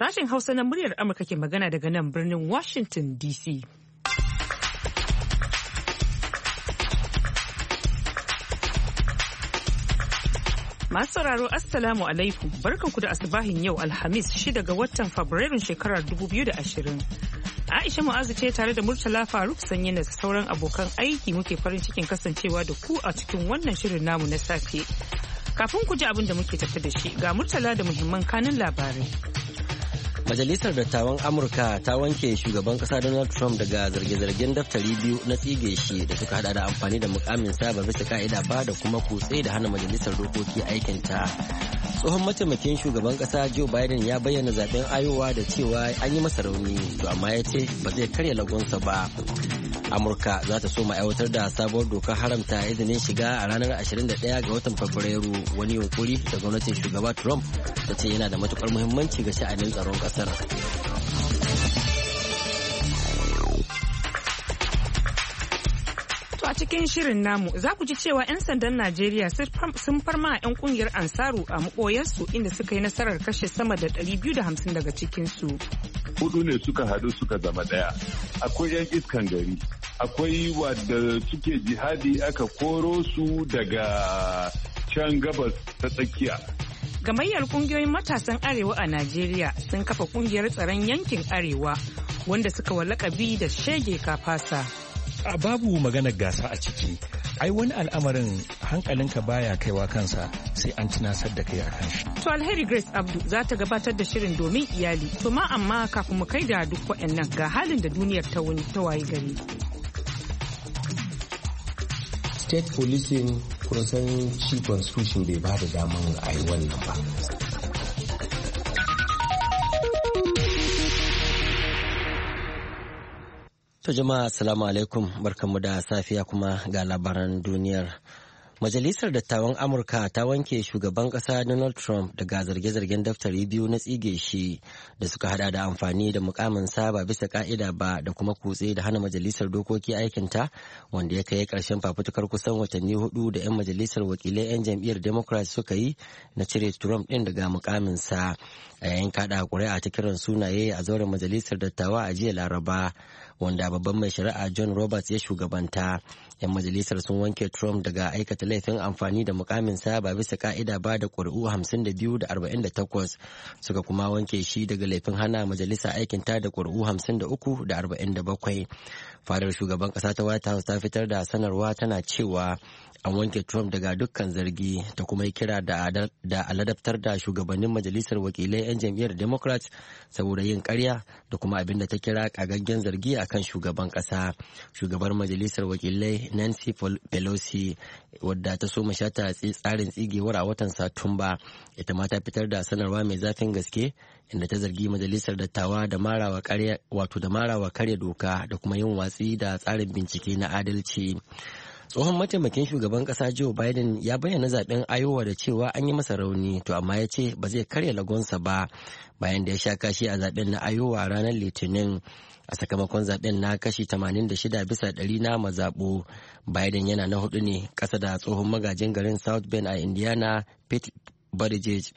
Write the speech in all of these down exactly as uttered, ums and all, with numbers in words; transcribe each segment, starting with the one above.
Sashen Hausa na muryar Amurka ke magana daga nan birnin Washington D C. Masu sauraro Assalamu alaikum, barkanku da asubahin yau Alhamis shida ga watan Fabrairun shekarar dubu biyu da ashirin. Aisha Mu'azu ce tare da Murtala Faruk Sanyi da sauran abokan aiki muke farin cikin kasancewa da ku a cikin wannan shirin namu na safe. Kafin ku ji abin da muke tafi da shi ga Murtala da muhimman kanin labarai. Majalisar Dattawan Amurka ta wanke shugaban kasa Donald Trump daga zarge-zargen daftari biyu na tsige shi da suka hada da amfani da mukamin sa ba bisa ka'ida ba da kuma kutse da hana majalisar dokoki aikinta. Tsohon mataimakin shugaban kasa Joe Biden ya bayyana zaben Iowa da cewa an yi masa rauni, to amma ya ce ba zai karya lagonsa ba. Amurka za ta so aiwatar da sabuwar dokar haramta izinin shiga a ranar ashirin da ɗaya ga watan Fabrairu, wani yunkuri da gwamnatin shugaba Trump ta ce yana da matukar muhimmanci ga sha'anin tsaron kasar. To a cikin shirin namu za ku ji cewa 'yan sandan Najeriya sun farma 'yan kungiyar Ansaru a maɓoyarsu inda suka yi nasarar kashe sama da ɗari biyu da hamsin daga cikinsu. Hudu ne suka hadu suka zama ɗaya. Akwai 'yan iskan gari. Akwai wadda suke jihadi aka koro su daga can gabas ta tsakiya. Gamayyar kungiyoyin matasan Arewa a Najeriya sun kafa kungiyar tsaron yankin Arewa wanda suka wa lakabi da shege kafasa. A babu maganar gasa a ciki. Ai wani al'amarin hankalinka baya kaiwa kansa sai an tunasar da kai a kan shi. To Alheri Grace Abdu za ta gabatar da shirin domin iyali. To ma amma kafin mu kai da duk waɗannan ga halin da duniyar ta wani ta waye gari. State policing kun san shi constitution bai ba da daman a yi wannan ba. To jama'a assalamu alaikum, barkanmu da safiya kuma ga labaran duniyar. Majalisar Dattawan Amurka ta wanke shugaban kasa Donald Trump daga zarge-zargen daftari biyu na tsige shi da suka hada da amfani da mukamin sa ba bisa ka'ida ba da kuma kutse da hana majalisar dokoki aikinta, wanda ya kai karshen fafutukar kusan watanni hudu da 'yan majalisar wakilai 'yan jam'iyyar Democrat suka yi na cire Trump din daga mukamin sa. A yayin kada kuri'a ta kiran sunaye a zauren majalisar dattawa a jiya Laraba, wanda babban mai shari'a John Roberts ya shugabanta, 'yan majalisar sun wanke Trump daga aikata laifin amfani da mukamin sa ba bisa ka'ida ba da ƙuri'u hamsin da biyu da arba'in da takwas, suka kuma wanke shi daga laifin hana majalisa aikinta da ƙuri'u hamsin da uku da arba'in da bakwai. Fadar shugaban ƙasa ta White House ta fitar da sanarwa tana cewa an wanke Trump daga dukkan zargi, ta kuma yi kira da aladabtar da shugabannin majalisar wakilai 'yan jam'iyyar Democrats saboda yin karya da kuma abin da ta kira kagaggen zargi a kan shugaban kasa. Shugabar majalisar wakilai Nancy Pelosi, wadda ta so shata tsarin tsigewar a watan Satumba, ita ma ta fitar da sanarwa mai zafin gaske inda ta zargi majalisar dattawa da marawa karya wato da marawa karya doka da kuma yin watsi da tsarin bincike na adalci. Tsohon mataimakin shugaban kasa Joe Biden ya bayyana zaben Iowa da cewa an yi masa rauni, to amma ya ce ba zai karya lagonsa ba bayan da ya sha kashi a zaben na Iowa ranar Litinin. A sakamakon zaben na kashi tamanin da shida bisa ɗari na mazaɓu, Biden yana na hudu ne ƙasa da tsohon magajin garin South Bend a Indiana Pete Buttigieg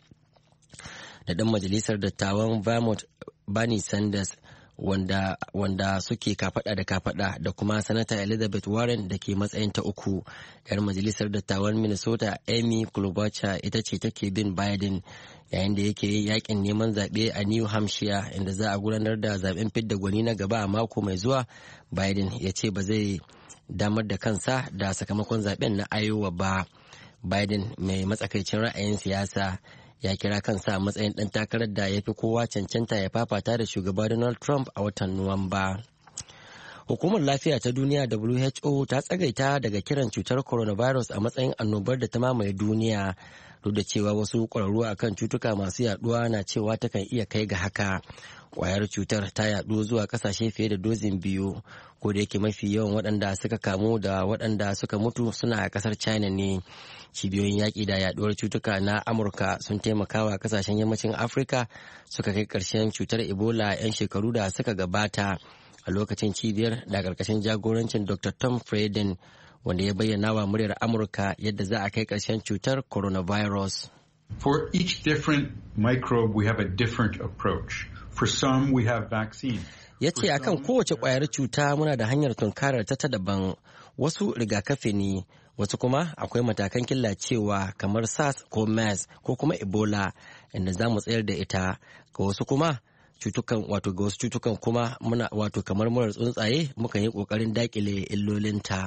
da ɗan majalisar dattawan Vermont Bernie Sanders, wanda wanda suke kafada da kafada da kuma sanata Elizabeth Warren da ke matsayin ta uku. Yar majalisar dattawan Minnesota Amy Klobuchar ita ce take bin Biden yayin da yake yakin neman zaɓe a New Hampshire inda za a gudanar da zaben fidda gwani na gaba a mako mai zuwa. Biden ya ce ba zai damar da kansa da sakamakon zaben na Iowa ba. Biden mai matsakaicin ra'ayin siyasa ya kira kansa a matsayin ɗan takarar da ya fi kowa cancanta ya fafata da shugaba Donald Trump a watan Nuwamba. Hukumar Lafiya ta Duniya W H O ta tsagaita daga kiran cutar coronavirus a matsayin annobar da ta mamaye duniya, duk da cewa wasu ƙwararru akan cutuka masu yaduwa na cewa takan iya kai ga haka. Kwayar cutar ta yaɗu zuwa ƙasashe fiye da dozin biyu, ko da yake mafi yawan waɗanda suka kamu da waɗanda suka mutu suna a ƙasar China ne. Cibiyoyin yaƙi da yaɗuwar cutuka na Amurka sun taimakawa ƙasashen yammacin Afirka suka kai ƙarshen cutar Ebola 'yan shekaru da suka gabata. A lokacin cibiyar da ƙarƙashin jagorancin Doctor Tom Frieden, wanda ya bayyana wa muryar Amurka yadda za a kai ƙarshen cutar coronavirus. For each different microbe, we have a different approach. For some we have vaccine. Ya ce akan kowace ƙwayar cuta muna da hanyar tunkarar ta ta daban, wasu rigakafi ne, wasu kuma akwai matakan killacewa kamar SARS ko MERS ko kuma Ebola inda za mu tsayar da ita, ga wasu kuma cutukan wato ga wasu cutukan kuma muna wato kamar murar tsuntsaye mukan yi ƙoƙarin daƙile illolinta.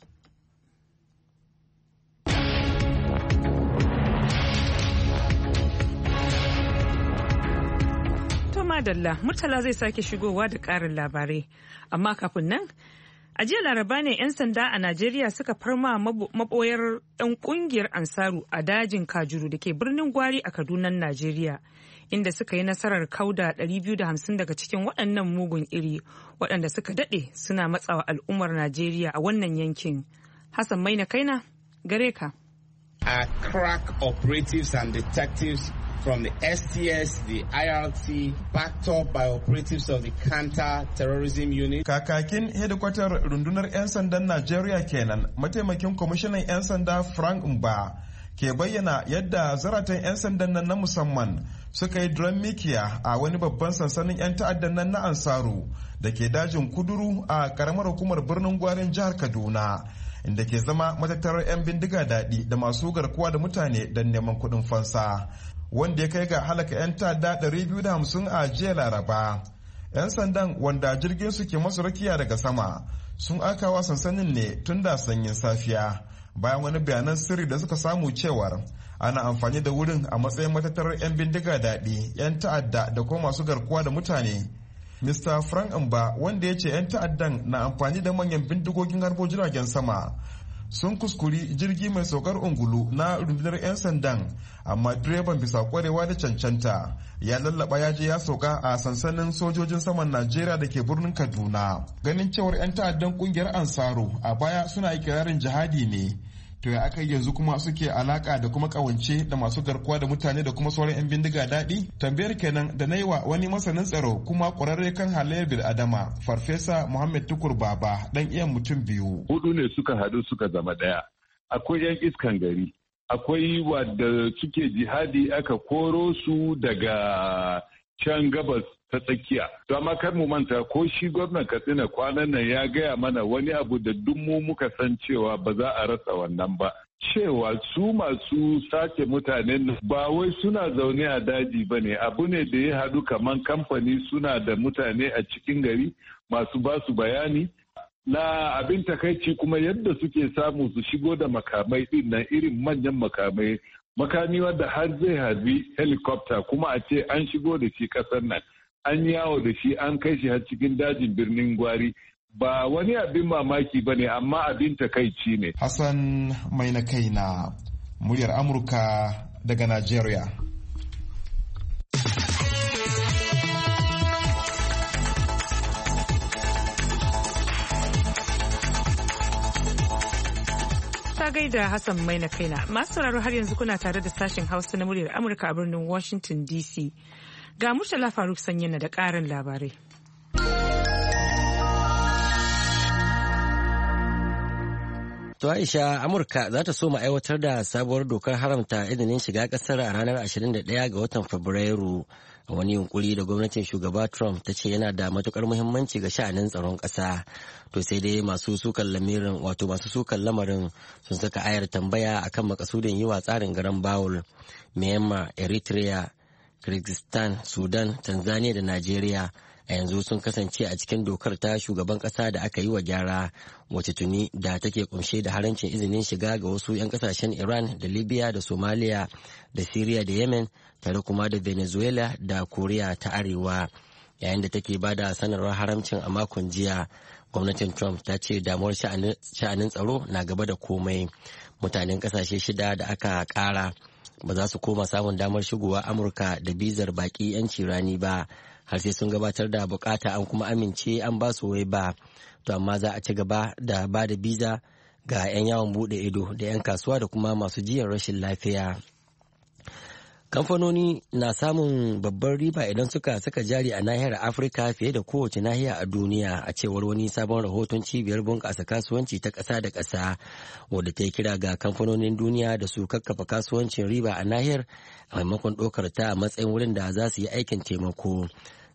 Madalla, Murtala zai sake shigowa da ƙarin labarai. Amma kafin nan, a jiya Laraba ne 'yan sanda a Najeriya suka farma maboyar 'yan ƙungiyar Ansaru a dajin Kajuru da ke birnin Gwari a Kadunan Najeriya, inda suka yi nasarar kauda ɗari biyu da hamsin daga cikin waɗannan mugun iri waɗanda suka daɗe suna matsawa al'ummar Najeriya a wannan yankin. Hassan Maina Kaina, gare ka. Our crack operatives and detectives from the S T S, the I R T, backed up by operatives of the Counter-Terrorism Unit. Kakakin hedikwatar rundunar 'yan sandan Najeriya kenan, mataimakin kwamishinan 'yan sanda Frank Mba ke bayyana yadda zaratan 'yan sandan nan na musamman suka yi drum mikiya a wani babban sansanin 'yan ta'addan nan na Ansaru da ke dajin Kuduru a karamar hukumar birnin Gwarin jihar Kaduna, inda ke zama matattarar 'yan bindiga daɗi da masu garkuwa da mutane don neman kuɗin fansa, wanda ya kai ga halaka 'yan ta'adda ɗari biyu da hamsin a jiya Laraba. 'Yan sandan wanda jirgin su ke masu rakiya daga sama sun akawa sansanin ne tun da sanyin safiya, bayan wani bayanan sirri da suka samu cewar ana amfani da wurin a matsayin matattarar 'yan bindiga daɗi, 'yan ta'adda da kuma masu garkuwa da mutane. Mister Frank Mba, wanda ya ce 'yan ta'addan na amfani da manyan bindigogin harbo jiragen sama, sun kuskuri jirgi mai saukar ungulu na rundunar 'yan sandan, amma direban bisa kwarewa da cancanta ya lallaba ya je ya sauka a sansanin sojojin saman Najeriya da ke birnin Kaduna. Ganin cewar 'yan ta'addan kungiyar Ansaru a baya suna ikirarin jihadi ne, to ya aka yanzu kuma suke alaka da kuma kawance da masu garkuwa da mutane da kuma sauran 'yan bindiga daɗi? Tambayar kenan da na yi wa wani masanin tsaro kuma ƙwararre kan halayyar bil'adama, Farfesa Muhammad Tukur Baba, ɗan iyan mutum biyu. Hudu ne suka haɗu suka zama ɗaya. Akwai 'yan iskan gari, akwai wadda suke jihadi aka koro su daga can gabas ta tsakiya. To amma kar mu manta ko shi gwamnan Katsina kwanan nan ya gaya mana wani abu da duk mu muka san cewa ba za a rasa wannan ba. Cewa su masu sace mutanen ba wai suna zaune a daji ba ne, abu ne da ya haɗu kaman kamfani suna da mutane a cikin gari masu ba su bayani. Na abin takaici kuma yadda suke samu su shigo da makamai din nan, irin manyan makamai, makami wadda har zai harbi helicopter kuma a ce an shigo da shi kasar nan, an yawo da shi an kai shi har cikin dajin birnin Gwari, ba wani abin mamaki ba ne, amma abin takaici ne. Hassan mai na kai na muryar Amurka daga Najeriya. Ta gaida Hassan mai na kaina. Masu sauraro har yanzu kuna tare da sashen Hausa na muryar Amurka a birnin Washington D C. Ga Murtala Faruk Sanyina da ƙarin labarai. To Aisha, Amurka za ta so aiwatar da sabuwar dokar haramta izinin shiga kasar a ranar ashirin da ɗaya ga watan Fabrairu, a wani yunkuri da gwamnatin shugaba Trump ta ce yana da matukar muhimmanci ga sha'anin tsaron ƙasa. To sai dai masu sukan lamirin wato masu sukan lamarin sun saka ayar tambaya akan makasudin yi wa tsarin garan bawul. Myanmar, Eritrea, Kyrgyzstan, Sudan, Tanzania da Najeriya a yanzu sun kasance a cikin dokar ta shugaban kasa da aka yi wa gyara, wacce tuni da take kunshe da harancin izinin shiga ga wasu 'yan kasashen Iran da Libya da Somalia da Syria da Yemen, tare kuma da Venezuela da Koriya ta Arewa. Yayin da take ba da sanarwar haramcin a makon jiya, gwamnatin Trump ta ce damuwar sha'anin tsaro na gaba da komai. Mutanen kasashe shida da aka kara ba za su koma samun damar shigowa Amurka da bizar baki 'yanci rani ba, har sai sun gabatar da bukata an kuma amince an ba su wai ba. To amma za a ci gaba da ba da biza ga 'yan yawon bude ido da 'yan kasuwa da kuma masu jiyar rashin lafiya. Kamfanoni na samun babbar riba idan suka saka jari a nahiyar Afirka fiye da kowace nahiya a duniya, a cewar wani sabon rahoton cibiyar bunƙasa kasuwanci ta ƙasa da ƙasa, wadda ta yi kira ga kamfanonin duniya da su kakkafa kasuwancin riba a nahiyar a maimakon ɗaukar ta a matsayin wurin da za su yi aikin taimako.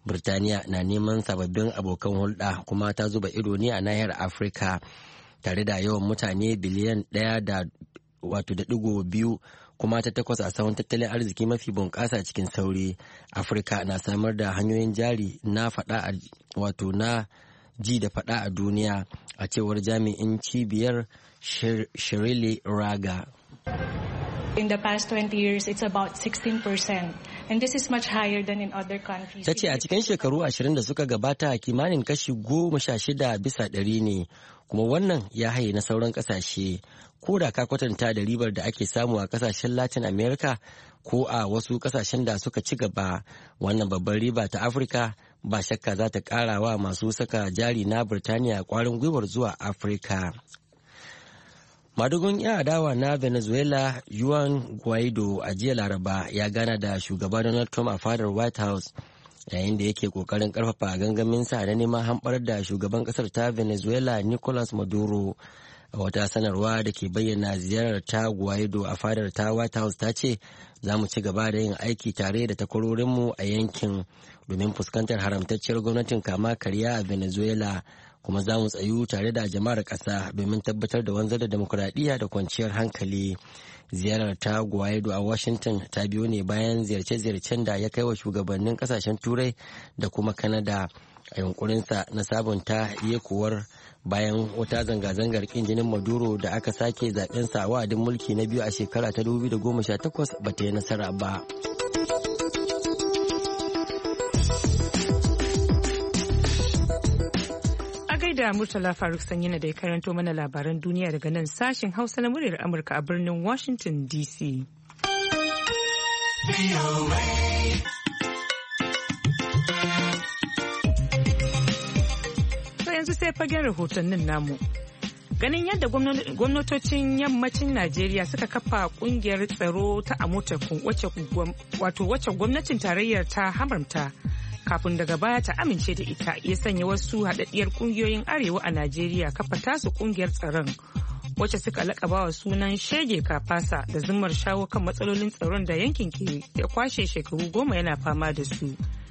Birtaniya na neman sababbin abokan hulɗa kuma ta zuba ido ne a nahiyar Afirka tare da yawan mutane biliyan ɗaya da wato da ɗigo biyu kuma ta takwas a sahun tattalin arziki mafi bunƙasa cikin sauri. Afirka na samar da hanyoyin jari na faɗa wato na ji da faɗa a duniya a cewar jami'in cibiyar Shirley Raga. In the past twenty years, it's about sixteen percent. And this is much higher than in other countries. Ta ce a cikin shekaru ashirin da suka gabata kimanin kashi goma sha shida bisa ɗari ne, kuma wannan ya haye na sauran ƙasashe. Ko da ka kwatanta da ribar da ake samu a ƙasashen Latin America ko a wasu ƙasashen da suka ci gaba, wannan babbar riba ta Afirka ba shakka za ta ƙara wa masu saka jari na Birtaniya ƙwarin gwiwar zuwa Afirka. Madugun 'yan adawa na Venezuela Juan Guaido a jiya Laraba ya gana da shugaba Donald Trump a fadar White House yayin da yake kokarin karfafa gangaminsa na neman hamɓarar da shugaban kasar ta Venezuela Nicolas Maduro. A wata sanarwa da ke bayyana ziyarar ta Guaido a fadar ta White House ta ce za mu ci gaba da yin aiki tare da takwarorinmu a yankin domin fuskantar haramtacciyar gwamnatin kama karya a Venezuela. Kuma za mu tsayu tare da jama'ar ƙasa domin tabbatar da wanzar da demokuraɗiyya da kwanciyar hankali. Ziyarar ta Guaido a Washington ta biyo ne bayan ziyarce-ziyarcen da ya kai wa shugabannin ƙasashen Turai da kuma Canada a yunkurinsa na sabunta yekuwar bayan wata zanga-zangar ƙin jinin Maduro da aka sake zaɓensa a wa'adin mulki na biyu a shekara ta dubu biyu da goma sha takwas ba ta yi nasara ba. da Murtala Faruk Sanyina da ya karanto mana labaran duniya daga nan sashen Hausa na muryar Amurka a birnin Washington D C. To yanzu sai fagen rahotannin namu. Ganin yadda gwamnatocin yammacin Najeriya suka kafa kungiyar tsaro ta Amotekun wacce gwamnatin tarayyar ta haramta kafin daga baya ta amince da ita, ya sanya wasu haɗaɗɗiyar ƙungiyoyin arewa a Najeriya kafa tasu ƙungiyar tsaron wacce suka laƙaba wa sunan shege kafasa da zimmar shawo kan matsalolin tsaron da yankin ke ya kwashe shekaru goma yana fama da su.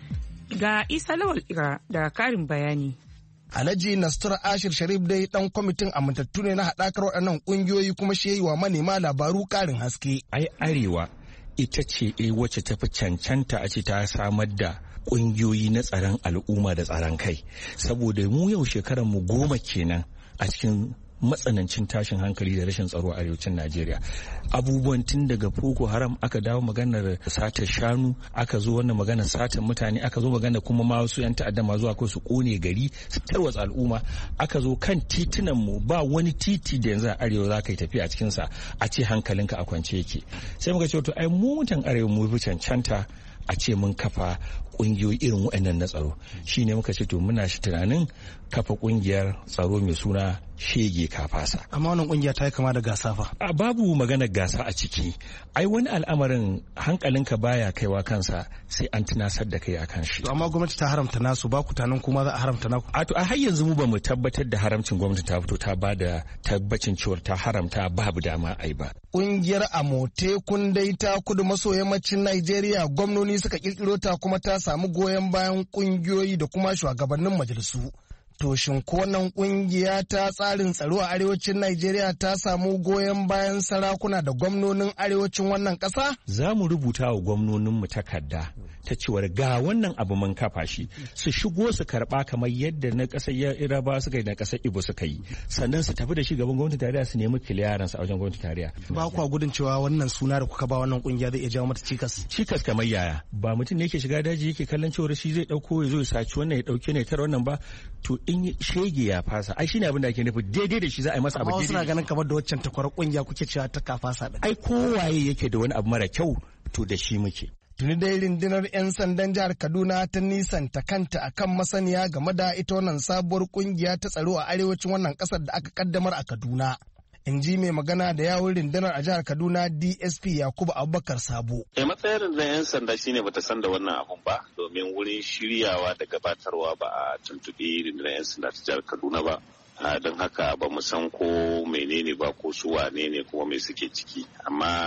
Ga Isa Lawal Ira da ƙarin bayani. Alhaji Nastura Ashir Sharif dai dan kwamitin amintattu ne na haɗakar waɗannan ƙungiyoyi kuma shi yi wa manema labaru ƙarin haske. Ai arewa ita ce eh wacce tafi cancanta a ce ta samar da ƙungiyoyi na tsaron al'umma da tsaron kai, saboda mu yau shekarar mu goma kenan a cikin matsanancin tashin hankali da rashin tsaro a arewacin Najeriya. Abubuwan tun daga Boko Haram aka dawo maganar satar shanu, aka zo wannan maganar satar mutane, aka zo maganar kuma ma wasu yan ta'adda ma zuwa ko su kone gari su tarwatsa al'umma, aka zo kan titunan mu ba wani titi da yanzu a arewa za ka yi tafiya a cikin sa a ce hankalinka a kwance yake. Sai muka ce to ai mu mutan arewa mu fi cancanta a ce mun kafa kungiyoyi irin waɗannan na tsaro. Shi ne muka ce to muna shi tunanin kafa kungiyar tsaro mai suna shege kafasa. Amma wannan kungiya ta yi kama da gasa fa. A babu maganar gasa a ciki. Ai wani al'amarin hankalinka baya kaiwa kansa sai an tunasar da kai akan shi. Amma gwamnati ta haramta nasu, ba ku tanan kuma za a haramta naku. A to a har yanzu mu ba mu tabbatar da haramcin gwamnati ta fito ta ba da tabbacin cewar ta haramta babu dama ai ba. Kungiyar Amotekun dai ta kudu maso yammacin Najeriya gwamnoni suka kirkiro ta kuma ta samu goyon bayan kungiyoyi da kuma shugabannin majalisu. To shin ko nan kungiya ta tsarin tsaro a arewacin Najeriya ta samu goyon bayan sarakuna da gwamnonin arewacin wannan ƙasa? Za mu rubuta wa gwamnonin mu takarda ta cewar ga wannan abu mun kafa shi, su shigo su karba kamar yadda na ƙasar Yarbawa suka yi na ƙasar Igbo suka yi, sannan su tafi da shi gaban gwamnatin tarayya su nemi clearance a wajen gwamnatin tarayya. Ba kwa gudun cewa wannan suna da kuka ba wannan kungiya zai iya jawo mata cikas? Cikas kamar yaya? Ba mutum ne yake shiga daji yake kallon cewar shi zai dauko ya zo ya saci wannan ya dauke ne tar wannan ba, to in shege ya fasa ai shine abin da ake nufi daidai da shi za a yi masa abu daidai. Amma suna ganin kamar da waccan takwar kungiya kuke cewa ta kafasa din. Ai kowaye yake da wani abu mara kyau to da shi muke. Tuni dai rundunar 'yan sandan jihar Kaduna ta nisanta kanta akan masaniya game da ita wannan sabuwar kungiya ta tsaro a arewacin wannan kasar da aka kaddamar a Kaduna. In ji mai magana da yawun rundunar a jihar Kaduna D S P Yakubu Abubakar Sabo. E matsayin rundunar 'yan sanda shine bata san da wannan abun ba, domin wurin shiryawa da gabatarwa ba a tuntuɓi rundunar 'yan sanda ta jihar Kaduna ba. Don haka ba mu san ko menene ba ko su wane ne kuma mai suke ciki, amma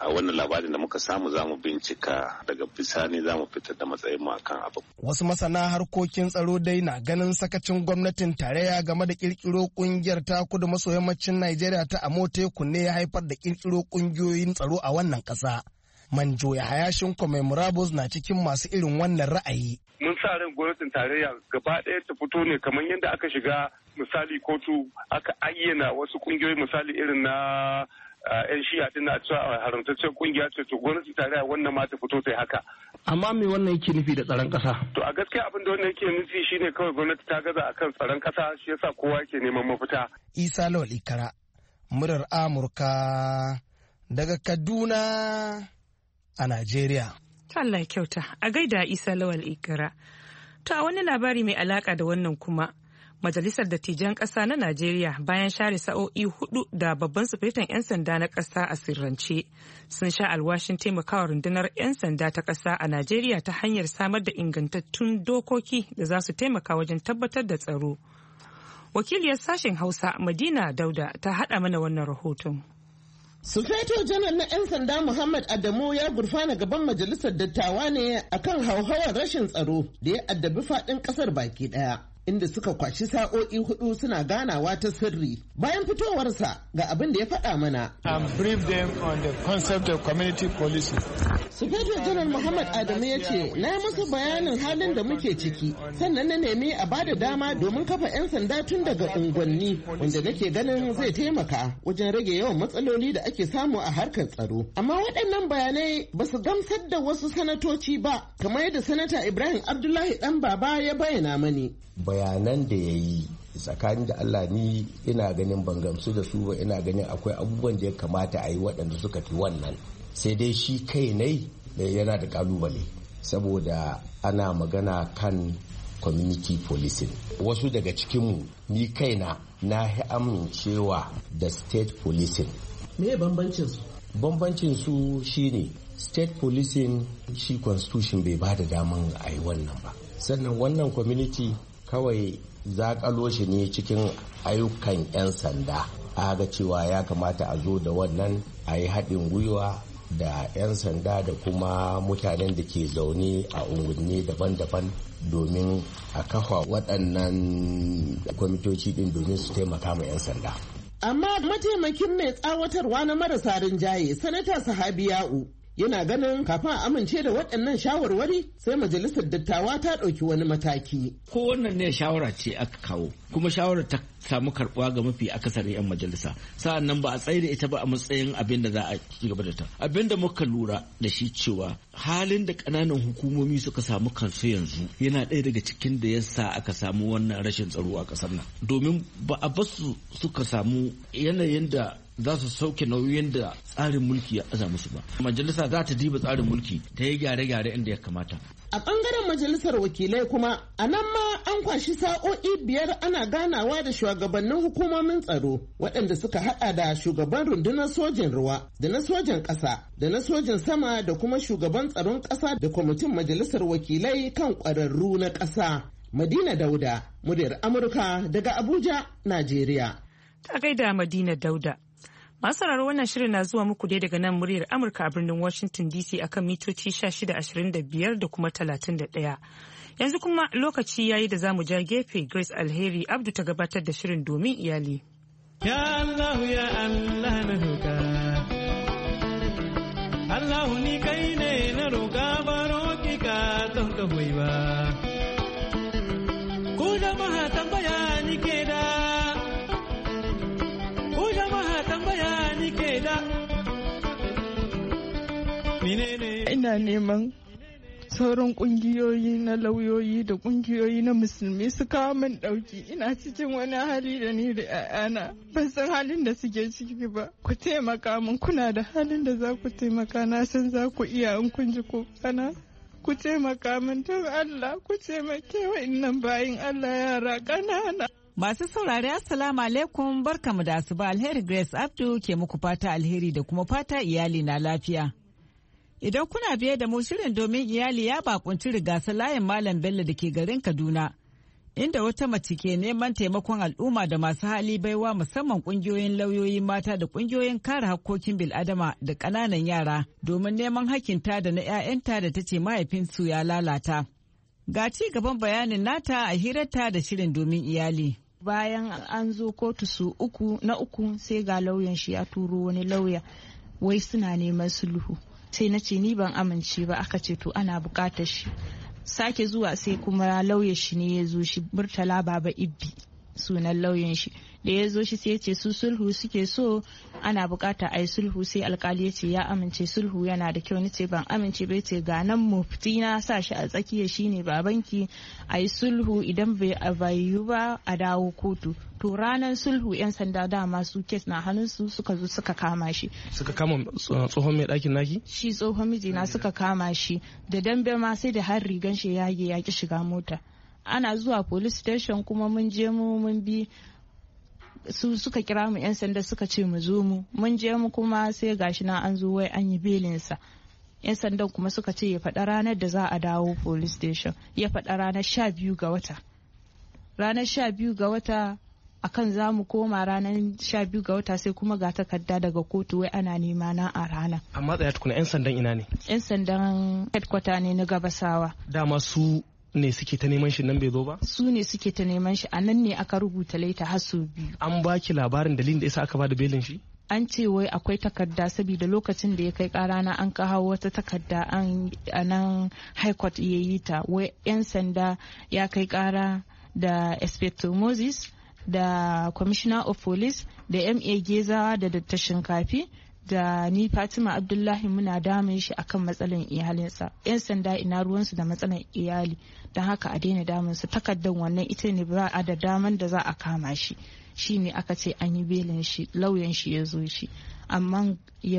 a wannan labarin da muka samu za mu bincika daga bisani za mu fitar da matsayin mu akan abu. Wasu masana harkokin tsaro dai na ganin sakacin gwamnatin tarayya game da kirkiro kungiyar ta kudu maso yammacin Najeriya ta Amoteku ne ya haifar da kirkiro kungiyoyin tsaro a wannan ƙasa. Manjo Yahaya Kwame Murabus na cikin masu irin wannan ra'ayi. Mun sa ran gwamnatin tarayya gaba ɗaya ta fito ne kamar yadda aka shiga misali kotu aka ayyana wasu kungiyoyi misali irin na yan shiya din na cewa haramtaccen kungiya ce to gwamnatin tarayya wannan ma ta fito ta haka. Amma me wannan yake nufi da tsaron ƙasa? To a gaskiya abin da wannan yake nufi shine kawai gwamnati ta gaza akan tsaron ƙasa shi yasa kowa yake neman mafita. Isa Lawal Ikara, murar Amurka daga Kaduna a Najeriya. Allah ya kyauta a gaida Isa Lawal Ikara. To a wani labari mai alaka da wannan kuma Majalisar Dattijan Ƙasa na Najeriya bayan share sa'o'i hudu da babban sufetan 'yan sanda na ƙasa a sirrance sun sha alwashin taimakawa rundunar 'yan sanda ta ƙasa a Najeriya ta hanyar samar da ingantattun dokoki da za su taimaka wajen tabbatar da tsaro. Wakiliyar sashen Hausa Madina Dauda ta haɗa mana wannan rahoton. Sufeto janar na 'yan sanda Muhammad Adamu ya gurfana gaban majalisar dattawa ne akan hauhawar rashin tsaro da ya addabi faɗin ƙasar baki ɗaya. Inda suka kwashi sa'o'i hudu suna ganawa ta sirri. Bayan fitowarsa ga abin da ya faɗa mana. I'm brief them on the concept of community policing. Sufeto janar Muhammad Adamu ya ce, na yi musu bayanin halin da muke ciki, sannan na nemi a bada dama domin kafa 'yan sanda tun daga unguwanni, wanda nake ganin zai taimaka wajen rage yawan matsaloli da ake samu a harkar tsaro. Amma waɗannan bayanai ba su gamsar da wasu sanatoci ba, kamar yadda sanata Ibrahim Abdullahi ɗan baba ya bayyana mani. Bayanan da ya yi tsakanin da Allah ni ina ganin ban gamsu da su ba, ina ganin akwai abubuwan da ya kamata a yi waɗanda suka fi wannan. Sai dai shi kai ne yana da kalubale saboda ana magana kan community policing. Wasu daga cikinmu ni kaina na amincewa da state policing. Me bambancin su? Bambancin su shine state policing shi constitution bai ba da daman a yi wannan ba. Sannan wannan community kawai zakalo shi ne cikin ayyukan 'yan sanda. A ga cewa ya kamata a zo da wannan a yi haɗin gwiwa da 'yan sanda da kuma mutanen da ke zaune a unguwanni daban-daban domin a kafa waɗannan kwamitoci ɗin domin su taimaka ma 'yan sanda. Amma mataimakin mai tsawatarwa na marasa rinjaye, Sanata Sahabi Ya'u, yana ganin kafin a amince da waɗannan shawarwari sai majalisar dattawa ta ɗauki wani mataki. Ko wannan ne shawara ce aka kawo, kuma shawarar ta samu karɓuwa ga mafi akasarin 'yan majalisa. Sa'an nan ba a tsaye da ita ba a matsayin abin da za a ci gaba da ta. Abin da muka lura da shi cewa halin da ƙananan hukumomi suka samu kansu yanzu yana ɗaya daga cikin da yasa aka samu wannan rashin tsaro a ƙasar nan. Domin ba a basu suka samu yanayin da za su sauke nauyin da tsarin mulki ya aza musu ba. Majalisa za ta diba tsarin mulki ta yi gyare-gyare inda ya kamata. A ɓangaren majalisar wakilai kuma, a nan ma an kwashi sa'o'i biyar ana ganawa da shugabannin hukumomin tsaro waɗanda suka haɗa da shugaban rundunar sojin ruwa da na sojin ƙasa da na sojin sama da kuma shugaban tsaron ƙasa da kwamitin majalisar wakilai kan ƙwararru na ƙasa. Madina Dauda, muryar Amurka daga Abuja, Najeriya. Ta gaida Madina Dauda. Masu sauraro wannan shirin na zuwa muku dai daga nan muryar Amurka a birnin Washington D C akan mitoci shida ashirin da biyar da kuma talatin da ɗaya. Yanzu kuma lokaci yayi da zamu ja gefe Grace Alheri Abdu ta gabatar da shirin domin iyali. Ya Allah ya Allah na roƙa. Allah ni kai ne na roƙa baro ki ka don ka hoyi ba. Ku jama'a tambaya ni ke da. Ina neman sauran kungiyoyi na lauyoyi da kungiyoyi na musulmi su kawo min dauki. Ina cikin wani hali da ni da 'ya'yana ban san halin da suke ciki ba. Ku taimaka min, kuna da halin da za ku taimaka, na san za ku iya in kun ji kokana. Ku taimaka min don Allah, ku taimake wa'innan bayin Allah yara ƙanana. Masu saurari Assalamu alaikum, barkamu da asuba. Alheri Grace Abdu ke muku fata alheri da kuma fata iyali na lafiya. Idan kuna biye da mu shirin domin iyali ya bakunci rigasa layin Malam Bello da ke garin Kaduna, inda wata mace ke neman taimakon al'umma da masu hali baiwa musamman kungiyoyin lauyoyi mata da kungiyoyin kare hakkokin bil'adama da ƙananan yara domin neman hakinta da na 'ya'yanta da ta ce mahaifinsu ya lalata. Ga ci gaban bayanin nata a hirarta da shirin domin iyali. Bayan an zo kotu su uku na uku sai ga lauyan shi ya turo wani lauya wai suna neman sulhu. Sai na ce ni ban amince ba, aka ce to ana bukatar shi. Sake zuwa sai kuma lauyan shi ne ya zo shi, Murtala Baba Ibbi sunan lauyan shi. Da ya zo shi sai ya ce su sulhu suke so, ana bukata a yi sulhu. Sai alkali ya ce ya amince sulhu yana da kyau. Ni ce ban amince ba, ce ga nan mufti na sa shi a tsakiya shine babanki, a yi sulhu, idan bai bayu ba a dawo kotu. To ranar sulhu yan sanda dama su kes na hannunsu suka zo suka kama shi. Suka kama tsohon mai ɗakin naki? Shi tsohon mijina suka kama shi da dambe ma, sai da har rigan shi ya ya ki shiga mota. Ana zuwa police station kuma mun je mu mun bi su suka kira mu yan sanda suka ce mu zo mu mun je mu kuma sai gashi na an zo wai an yi belinsa. Yan sandan kuma suka ce ya faɗa ranar da za a dawo police station. Ya faɗa ranar sha biyu ga wata. Ranar sha biyu ga wata akan za mu koma ranar sha biyu ga wata sai kuma ga takarda daga kotu wai ana nema na a rana. Amma tsaya tukuna, yan sandan ina ne? Yan sandan headquarter ne na Gabasawa. Dama su ne suke ta neman shi nan bai zo ba? Su ne suke ta neman shi, a nan ne aka rubuta laita har sau biyu. An baki labarin dalilin da yasa aka bada belin shi? An ce wai akwai takarda saboda lokacin da ya kai kara na an kawo wata takarda an a nan high court ya yi ta, wai yan sanda ya kai kara da Inspector Moses da Commissioner of Police da M A Geza da Dr. Shinkafi da ni Fatima Abdullahi muna damun shi akan matsalan iyalinsa. Yan sanda ina ruwansu da matsalan iyali, don haka a daina damun su. Takardar wannan ita ne ba a da daman da za a kama shi. Shi ne aka ce an yi belin shi, lauyan shi ya zo shi, amma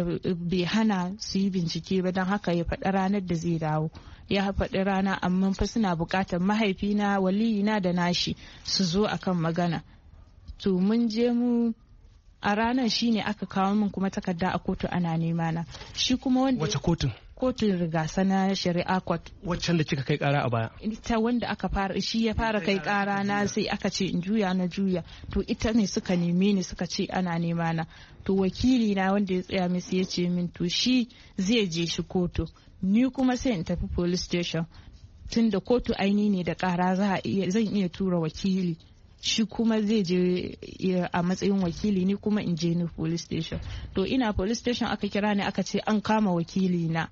bai hana su yi bincike ba, don haka ya faɗi ranar da zai dawo. Ya faɗi rana, amma fa suna buƙatar mahaifina, waliyina da nashi su zo akan magana. To mun je mu a ranar shine aka kawo min kuma takarda a kotu ana nema na. Shi kuma wanda wace kotun? Kotun rigasa na shari'a court. Waccan da kika kai kara a baya? Ita wanda aka fara, shi ya fara kai kara na, sai aka ce in juya na juya. To ita ne suka neme ni suka ce ana nema na. To wakili na wanda ya tsaya musu ya ce min to shi zai je shi kotu, ni kuma sai in tafi police station. Tunda kotu aini ne da kara zan iya tura wakili, shi kuma zai je a matsayin wakili, ni kuma in je ni police station. To ina police station aka kira ni aka ce an kama wakili na,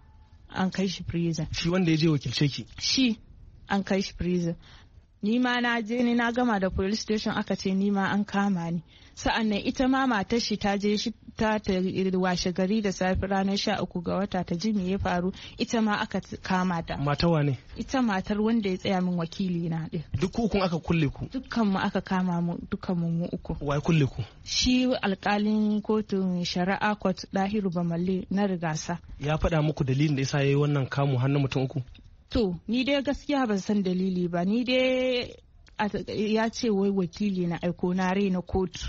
an kai shi prison. Shi wanda ya je wakilce ki? Shi an kai shi prison. Ni ma na je ni na gama da police station aka ce ni ma an kama ni. Sa'an nan ita ma matar shi ta je shi ta washe gari da safe ranar sha uku ga wata ta ji me ya faru, ita ma aka kama ta. Mata wane? Ita matar wanda ya tsaya min wakili na ɗin. Duk ukun aka kulle ku? Dukkan mu aka kama mu, dukkan mu mu uku. Wai kulle ku? Shi alkalin kotun shari'a court Dahiru Bamalle na rigasa. Ya faɗa muku dalilin da yasa yayi wannan kamu har na mutum uku? To ni dai gaskiya ban san dalili ba, ni dai ya ce wai wakili na aiko na raina kotu.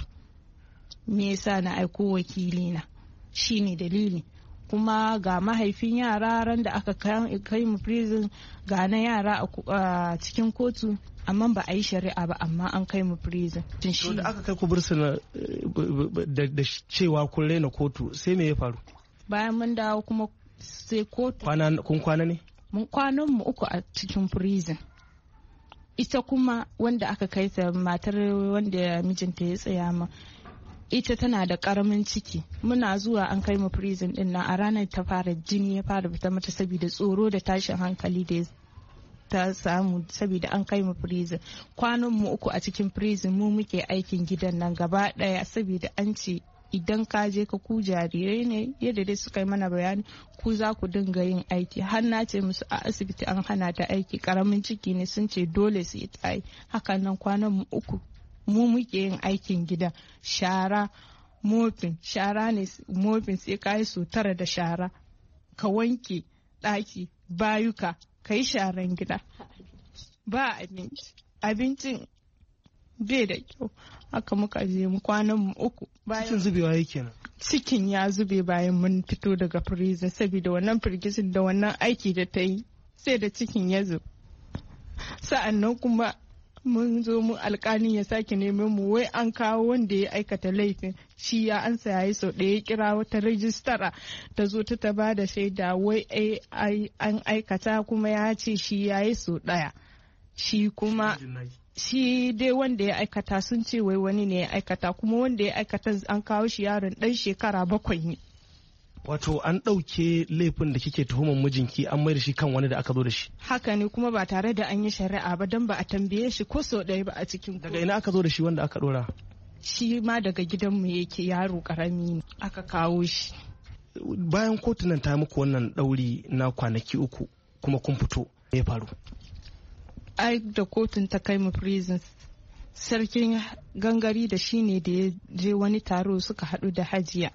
Me yasa na aiko wakili na, shine dalili. Kuma ga mahaifin yara ran da aka kai mu prison, ga na yara a cikin kotu, amma ba a yi shari'a ba, amma an kai mu prison. To da aka kai ku bursuna da cewa kun raina kotu, sai me ya faru? Bayan mun dawo kuma sai kotu. Kun kwana ne? Mun kwanan mu uku a cikin prison. Ita kuma wanda aka kai ta, matar wanda mijinta ya tsaya ma, ita tana da karamin ciki. Muna zuwa an kai mu prison din nan, a ranar ta fara jini ya fara fita mata saboda tsoro da tashin hankali da ta samu saboda an kai mu prison. Kwanan mu uku a cikin prison mu muke aikin gidan nan gaba daya, saboda an ce idan ka je ka ku jarirai ne, yadda dai suka yi mana bayani, ku za ku dinga yin aiki. Har na ce musu a asibiti an hana ta aiki, karamin ciki ne, sun ce dole su yi ta yi. Hakan nan kwanan mu uku mu muke yin aikin gida, shara, mofin, shara ne mofin sai ka yi so tara da shara, ka wanke ɗaki, bayuka, ka yi sharan gida. Ba abinci, abincin bai da kyau. Haka muka je mu kwanan mu uku. Cikin zubewa yake nan? Cikin ya zube bayan mun fito daga prison, saboda wannan firgicin da wannan aiki da ta yi, sai da cikin ya zube. Sa'annan kuma mun zo mu alƙalin ya sake neman mu wai an kawo wanda ya aikata laifin shi ya ansa yayi sau ɗaya ya kira wata rajistara ta zo ta ta bada shaida wai an aikata kuma ya ce shi yayi sau ɗaya shi kuma shi dai wanda ya aikata sun ce wai wani ne ya aikata kuma wanda ya aikata an kawo shi yaron ɗan shekara bakwai ne. Wato an ɗauke laifin da kike tuhumar mijinki an mai da shi kan wani da aka zo da shi. Haka ne kuma ba tare da an yi shari'a ba don ba a tambaye shi ko sau ɗaya ba a cikin. Daga ina aka zo da shi wanda aka ɗora? Shi ma daga gidanmu yake yaro ƙarami aka kawo shi. Bayan kotunan ta muku wannan ɗauri na kwanaki uku kuma kun fito me ya faru? Ai da kotun ta kai mu prison sarkin gangari da shi ne da ya je wani taro suka haɗu da hajiya.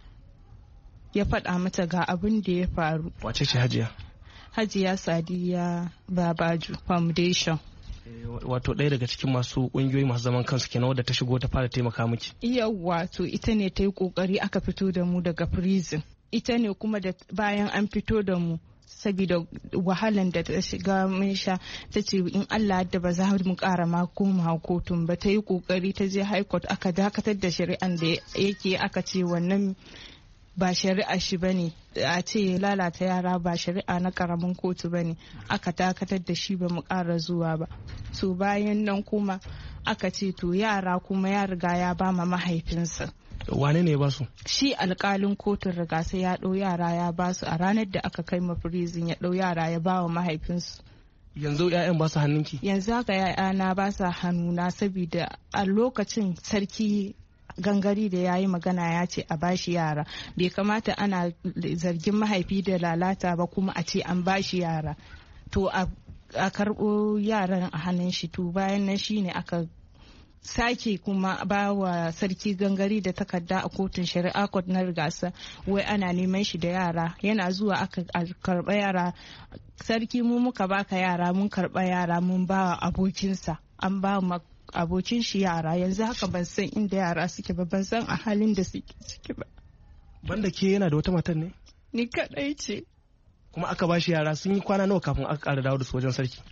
Ya faɗa mata ga abin da ya faru. Wace ce hajiya? Hajiya Sadiya Babaju Foundation. Wato ɗaya daga cikin masu ƙungiyoyi masu zaman kansu kenan wadda ta shigo ta fara taimaka miki. Yawwa to ita ne ta yi ƙoƙari aka fito da mu daga prison. Ita ne kuma da bayan an fito da mu saboda wahalan da ta shiga mun sha ta ce in Allah da ba za mu ƙara ma koma kotun ba ta yi ƙoƙari ta je high court aka dakatar da shari'an da yake aka ce wannan ba shari'a shi ba ne a ce lalata yara ba shari'a na karamin kotu ba ne aka dakatar da shi ba mu ƙara zuwa ba so bayan nan kuma aka ce to yara kuma ya riga ya ba ma mahaifinsa. Wane ne ya ba su? Shi alkalin kotun riga sai ya ɗau yara ya ba su a ranar da aka kai ma prison ya ɗau yara ya ba wa mahaifinsu. Yanzu 'ya'yan ba su hannunki? Yanzu haka 'ya'yana ba su hannuna saboda a lokacin sarki gangari da ya yi magana ya ce a bashi yara bai kamata ana zargin mahaifi da lalata ba kuma a ce an bashi yara to a karɓo yaran a hannun shi to bayan nan shine aka sake kuma ba wa sarki gangari da takarda a kotun shari'a court na rigasa wai ana neman shi da yara yana zuwa aka karɓa yara sarki mu muka baka yara mun karɓa yara mun ba abokinsa an ba abokin shi yara yanzu haka ban san inda yara suke ba ban san a halin da suke ciki ba. Banda ke yana da wata matan ne? Ni kadai ce. Kuma aka ba shi yara sun yi kwana nawa kafin aka ƙara dawo da su wajen sarki?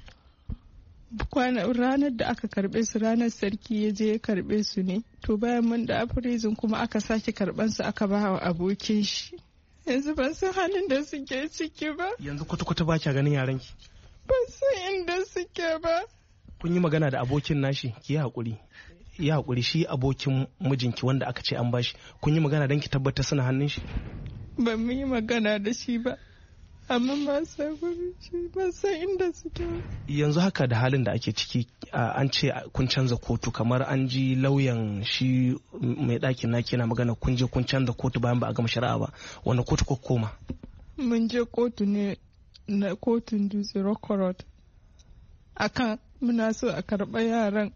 Kwana ranar da aka karbe su ranar sarki ya je ya karbe su ne to bayan mun da prison kuma aka sake karban su aka ba wa abokin shi. Yanzu ban san halin da suke ciki ba. Yanzu kwata-kwata ba kya ganin yaranki? Ban san inda suke ba. Kun yi magana da abokin nashi ki yi haƙuri yi haƙuri shi abokin mijinki wanda aka ce an bashi kun yi magana don ki tabbatar suna hannun shi? Ban mu yi magana da shi ba amma ba sa gurin shi ba san inda suke. Yanzu haka da halin da ake ciki an ce kun canza kotu kamar an ji lauyan shi mai ɗakin naki yana magana kun je kun canza kotu bayan ba a gama shari'a ba wanda kotu ko koma? Mun je kotu ne na kotun Dutse Rokorot akan muna so a karɓa yaran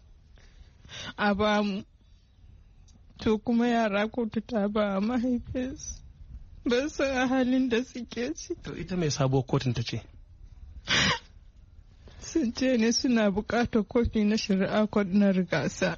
a bamu to kuma yara kotu ta ba a mahaifinsu ban san a halin da suke ci. To ita mai sabuwar kotun ta ce? Sun ce ne suna buƙatar kofi na shari'a kod na rigasa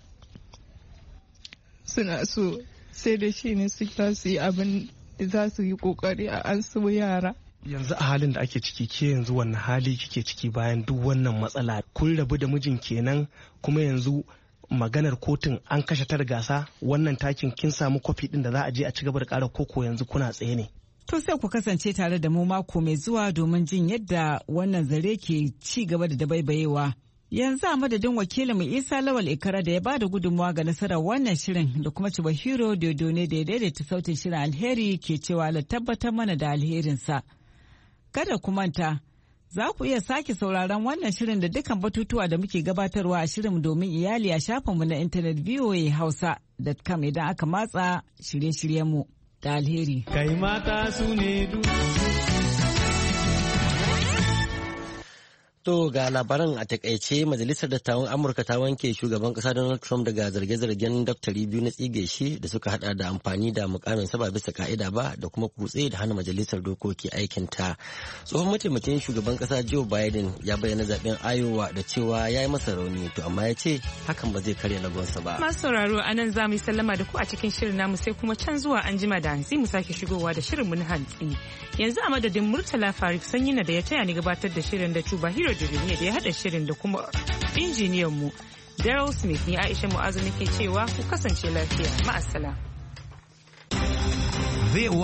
suna so sai da shi ne su su yi abin da za su yi ƙoƙari a an su yara. Yanzu a halin da ake ciki ke yanzu wannan hali kike ciki bayan duk wannan matsala kun rabu da mijin kenan kuma yanzu maganar kotun an kashe ta gasa wannan takin kin samu kwafi din da za a je a ci gaba da ƙara koko yanzu kuna tsaye ne. To sai ku kasance tare da mu mako mai zuwa domin jin yadda wannan zare ke ci gaba da dabaibayewa. Yanzu a madadin wakilin Isa Lawal Ikara da ya ba da gudunmawa ga nasarar wannan shirin da kuma Chibahiro Dodone da ya daidaita sautin shirin alheri ke cewa la tabbatar mana da alherinsa. Kada ku manta, za ku iya sake sauraron wannan shirin da dukkan batutuwa da muke gabatarwa a shirin domin iyali a shafinmu na intanet v o a hausa dot com idan aka matsa shirye-shiryenmu da alheri. Kai mata su ne To ga labaran a takaice majalisar dattawan Amurka ta wanke shugaban kasa Donald Trump daga zarge-zargen daftari biyu na tsige shi da suka hada da amfani da mukamin sa ba bisa ka'ida ba da kuma kutse da hana majalisar dokoki aikin ta. Tsohon mataimakin shugaban kasa Joe Biden ya bayyana zaben Iowa da cewa ya yi masa rauni to amma ya ce hakan ba zai karya lagonsa ba. Masu sauraro a nan za mu yi sallama da ku a cikin shirin namu sai kuma can zuwa an jima da hantsi mu sake shigowa da shirin mu na hantsi. Yanzu a madadin Murtala Farik Sanyina da ya taya ni gabatar da shirin da Cuba Hero Dirine da ya haɗa shirin da kuma injiniyan mu Daryl Smith. Ni Aisha Mu'azu nake cewa ku kasance lafiya. Ma'assalam.